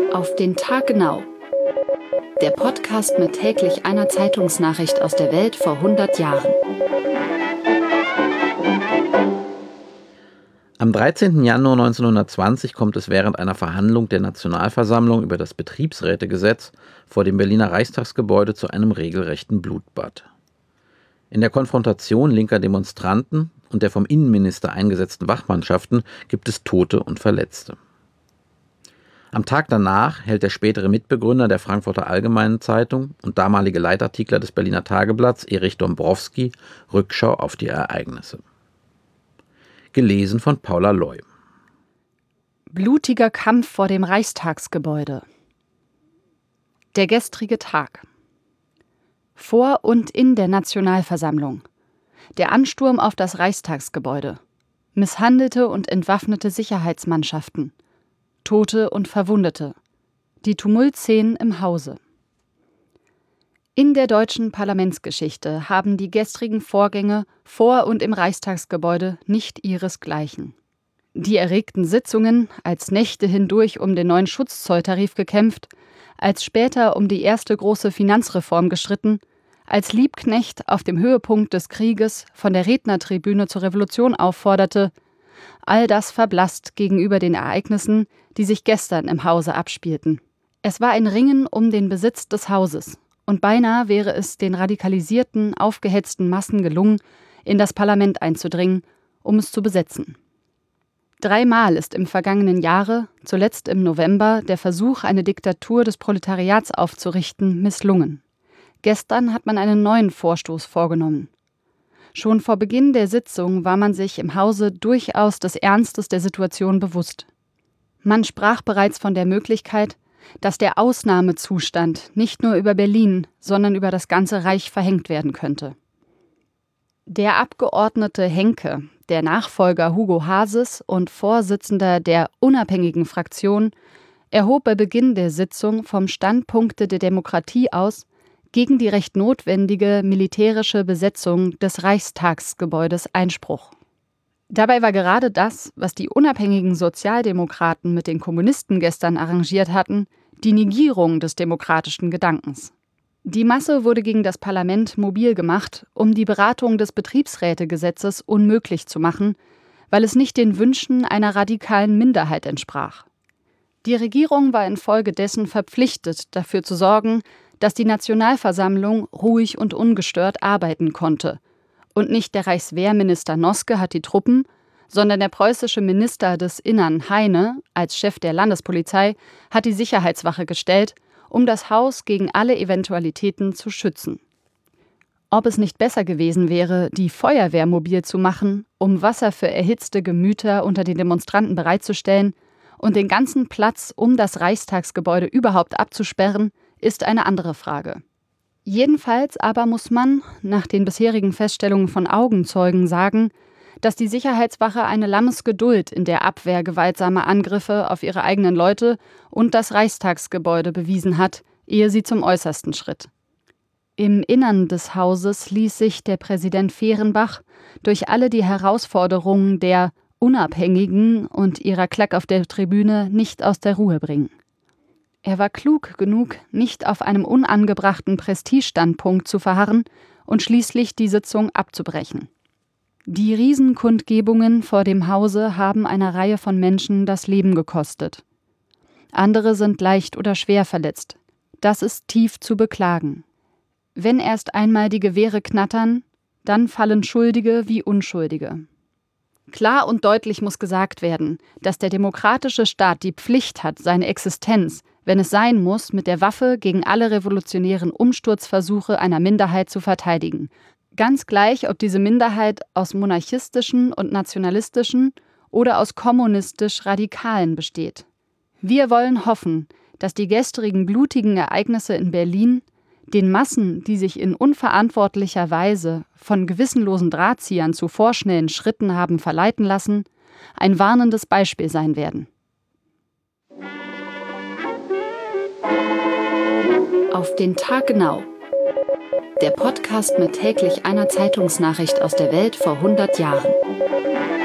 Auf den Tag genau. Der Podcast mit täglich einer Zeitungsnachricht aus der Welt vor 100 Jahren. Am 13. Januar 1920 kommt es während einer Verhandlung der Nationalversammlung über das Betriebsrätegesetz vor dem Berliner Reichstagsgebäude zu einem regelrechten Blutbad. In der Konfrontation linker Demonstranten und der vom Innenminister eingesetzten Wachmannschaften gibt es Tote und Verletzte. Am Tag danach hält der spätere Mitbegründer der Frankfurter Allgemeinen Zeitung und damalige Leitartikler des Berliner Tageblatts, Erich Dombrowski, Rückschau auf die Ereignisse. Gelesen von Paula Loy. Blutiger Kampf vor dem Reichstagsgebäude. Der gestrige Tag. Vor und in der Nationalversammlung. Der Ansturm auf das Reichstagsgebäude. Misshandelte und entwaffnete Sicherheitsmannschaften. Tote und Verwundete. Die Tumultszenen im Hause. In der deutschen Parlamentsgeschichte haben die gestrigen Vorgänge vor und im Reichstagsgebäude nicht ihresgleichen. Die erregten Sitzungen, als Nächte hindurch um den neuen Schutzzolltarif gekämpft, als später um die erste große Finanzreform gestritten, als Liebknecht auf dem Höhepunkt des Krieges von der Rednertribüne zur Revolution aufforderte, all das verblasst gegenüber den Ereignissen, die sich gestern im Hause abspielten. Es war ein Ringen um den Besitz des Hauses, und beinahe wäre es den radikalisierten, aufgehetzten Massen gelungen, in das Parlament einzudringen, um es zu besetzen. 3-mal ist im vergangenen Jahre, zuletzt im November, der Versuch, eine Diktatur des Proletariats aufzurichten, misslungen. Gestern hat man einen neuen Vorstoß vorgenommen. Schon vor Beginn der Sitzung war man sich im Hause durchaus des Ernstes der Situation bewusst. Man sprach bereits von der Möglichkeit, dass der Ausnahmezustand nicht nur über Berlin, sondern über das ganze Reich verhängt werden könnte. Der Abgeordnete Henke, der Nachfolger Hugo Haases und Vorsitzender der unabhängigen Fraktion, erhob bei Beginn der Sitzung vom Standpunkte der Demokratie aus gegen die recht notwendige militärische Besetzung des Reichstagsgebäudes Einspruch. Dabei war gerade das, was die unabhängigen Sozialdemokraten mit den Kommunisten gestern arrangiert hatten, die Negierung des demokratischen Gedankens. Die Masse wurde gegen das Parlament mobil gemacht, um die Beratung des Betriebsrätegesetzes unmöglich zu machen, weil es nicht den Wünschen einer radikalen Minderheit entsprach. Die Regierung war infolgedessen verpflichtet, dafür zu sorgen, dass die Nationalversammlung ruhig und ungestört arbeiten konnte. Und nicht der Reichswehrminister Noske hat die Truppen, sondern der preußische Minister des Innern Heine als Chef der Landespolizei hat die Sicherheitswache gestellt, um das Haus gegen alle Eventualitäten zu schützen. Ob es nicht besser gewesen wäre, die Feuerwehr mobil zu machen, um Wasser für erhitzte Gemüter unter den Demonstranten bereitzustellen und den ganzen Platz um das Reichstagsgebäude überhaupt abzusperren, ist eine andere Frage. Jedenfalls aber muss man, nach den bisherigen Feststellungen von Augenzeugen, sagen, dass die Sicherheitswache eine Lammesgeduld in der Abwehr gewaltsamer Angriffe auf ihre eigenen Leute und das Reichstagsgebäude bewiesen hat, ehe sie zum Äußersten schritt. Im Innern des Hauses ließ sich der Präsident Fehrenbach durch alle die Herausforderungen der Unabhängigen und ihrer Klack auf der Tribüne nicht aus der Ruhe bringen. Er war klug genug, nicht auf einem unangebrachten Prestigestandpunkt zu verharren und schließlich die Sitzung abzubrechen. Die Riesenkundgebungen vor dem Hause haben einer Reihe von Menschen das Leben gekostet. Andere sind leicht oder schwer verletzt. Das ist tief zu beklagen. Wenn erst einmal die Gewehre knattern, dann fallen Schuldige wie Unschuldige. Klar und deutlich muss gesagt werden, dass der demokratische Staat die Pflicht hat, seine Existenz, wenn es sein muss, mit der Waffe gegen alle revolutionären Umsturzversuche einer Minderheit zu verteidigen. Ganz gleich, ob diese Minderheit aus monarchistischen und nationalistischen oder aus kommunistisch-radikalen besteht. Wir wollen hoffen, dass die gestrigen blutigen Ereignisse in Berlin den Massen, die sich in unverantwortlicher Weise von gewissenlosen Drahtziehern zu vorschnellen Schritten haben verleiten lassen, ein warnendes Beispiel sein werden. Auf den Tag genau. Der Podcast mit täglich einer Zeitungsnachricht aus der Welt vor 100 Jahren.